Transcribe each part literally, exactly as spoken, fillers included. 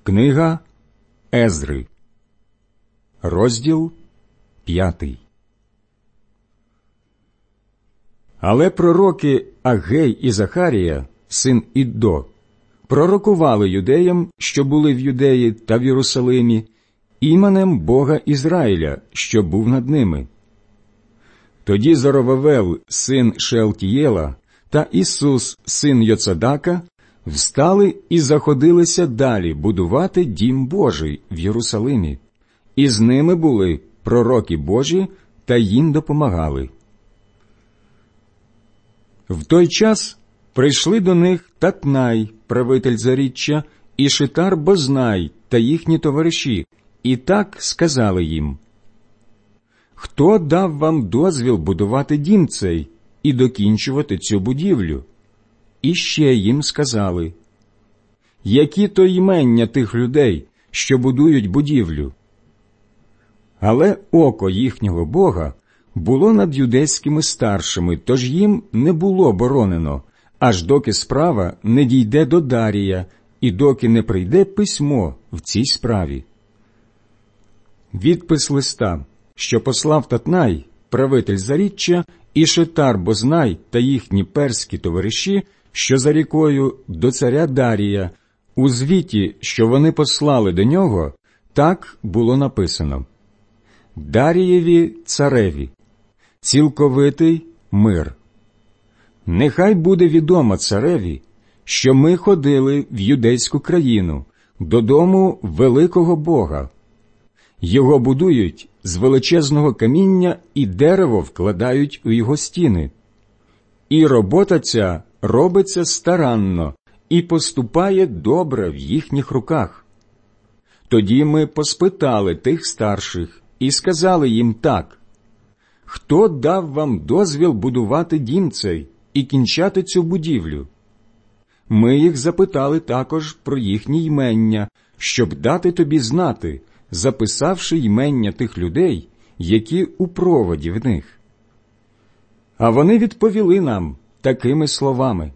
Книга Ездри, розділ п'ятий. Але пророки Агей і Захарія, син Іддо, пророкували юдеям, що були в Юдеї та в Єрусалимі, іменем Бога Ізраїля, що був над ними. Тоді Зоровавел, син Шеалтієла, та Ісус, син Йоцадака, встали і заходилися далі будувати дім Божий в Єрусалимі, і з ними були пророки Божі та їм допомагали. В той час прийшли до них Татнай, правитель Заріччя, і Шитар-Бознай та їхні товариші, і так сказали їм: «Хто дав вам дозвіл будувати дім цей і докінчувати цю будівлю?» І ще їм сказали: «Які то імення тих людей, що будують будівлю?» Але око їхнього Бога було над юдейськими старшими, тож їм не було боронено, аж доки справа не дійде до Дарія і доки не прийде письмо в цій справі. Відпис листа, що послав Татнай, правитель Заріччя, і Шитар-Бознай та їхні перські товариші, що за рікою, до царя Дарія, у звіті, що вони послали до нього, так було написано: «Дарієві цареві, цілковитий мир. Нехай буде відомо цареві, що ми ходили в юдейську країну, додому великого Бога. Його будують з величезного каміння і дерево вкладають у його стіни. І робота ця робиться старанно і поступає добре в їхніх руках». Тоді ми поспитали тих старших і сказали їм так: «Хто дав вам дозвіл будувати дім цей і кінчати цю будівлю?» Ми їх запитали також про їхні ймення, щоб дати тобі знати, записавши ймення тих людей, які у проводі в них. А вони відповіли нам такими словами: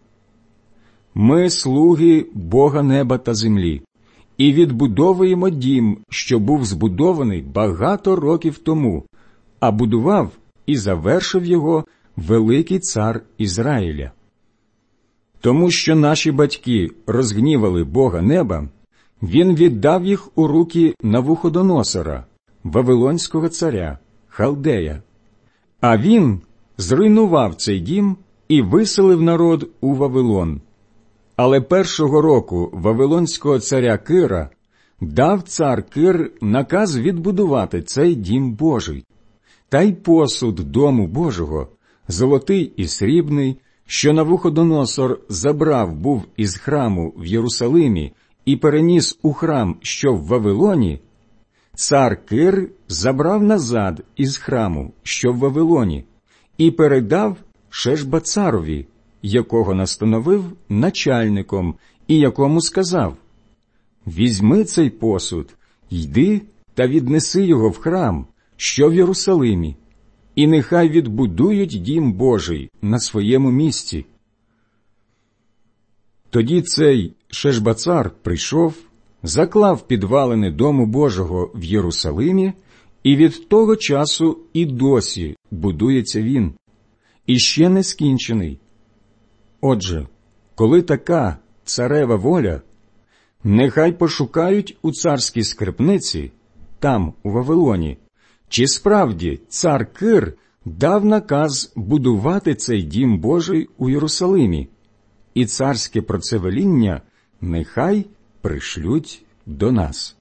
«Ми слуги Бога неба та землі, і відбудовуємо дім, що був збудований багато років тому, а будував і завершив його великий цар Ізраїля. Тому що наші батьки розгнівали Бога неба, він віддав їх у руки Навуходоносора, вавилонського царя, Халдея. А він зруйнував цей дім і виселив народ у Вавилон. Але першого року вавилонського царя Кира дав цар Кир наказ відбудувати цей дім Божий. Та й посуд дому Божого, золотий і срібний, що Навуходоносор забрав був із храму в Єрусалимі і переніс у храм, що в Вавилоні, цар Кир забрав назад із храму, що в Вавилоні, і передав Шешбацарові, якого настановив начальником, і якому сказав: «Візьми цей посуд, йди та віднеси його в храм, що в Єрусалимі, і нехай відбудують дім Божий на своєму місці». Тоді цей Шешбацар прийшов, заклав підвалини дому Божого в Єрусалимі, і від того часу і досі будується він, і ще не скінчений. Отже, коли така царева воля, нехай пошукають у царській скарбниці, там, у Вавилоні, чи справді цар Кир дав наказ будувати цей дім Божий у Єрусалимі, і царське про це веління нехай пришлють до нас.